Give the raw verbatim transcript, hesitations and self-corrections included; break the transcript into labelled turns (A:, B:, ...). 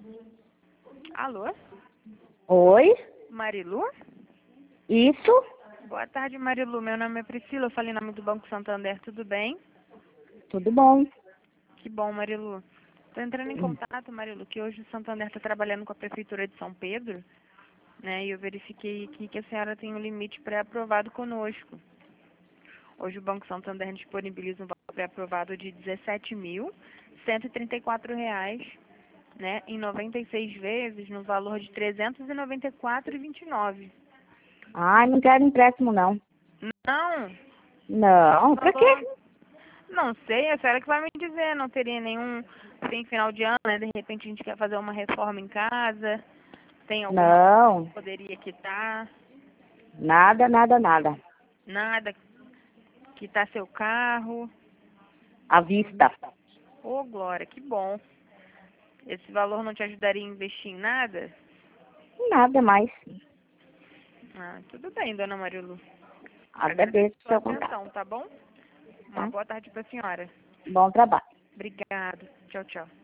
A: Alô?
B: Oi?
A: Marilu?
B: Isso?
A: Boa tarde, Marilu. Meu nome é Priscila, eu falei em nome do Banco Santander, tudo bem?
B: Tudo bom?
A: Que bom, Marilu. Estou entrando em contato, Marilu, que hoje o Santander está trabalhando com a Prefeitura de São Pedro, né? E eu verifiquei aqui que a senhora tem um limite pré-aprovado conosco. Hoje o Banco Santander disponibiliza um valor pré-aprovado de dezessete mil cento e trinta e quatro reais, né? Em noventa e seis vezes, no valor de trezentos e noventa e quatro reais e vinte e nove centavos.
B: Ai, não quero empréstimo, não.
A: Não,
B: Não, pra quê?
A: não, não sei, a senhora que vai me dizer, não teria nenhum, tem final de ano, né? De repente a gente quer fazer uma reforma em casa, tem alguma coisa
B: Não,
A: que poderia quitar,
B: nada, nada, nada.
A: nada, quitar seu carro.
B: À vista.
A: Ô, Glória, que bom. Esse valor não te ajudaria a investir em nada?
B: Nada mais.
A: Ah, tudo bem, dona Marilu. Agradeço
B: Agradeço
A: a
B: o
A: sua
B: seu contato,
A: atenção, tá bom? Uma
B: tá?
A: boa tarde para a senhora.
B: Bom trabalho.
A: Obrigada. Tchau, tchau.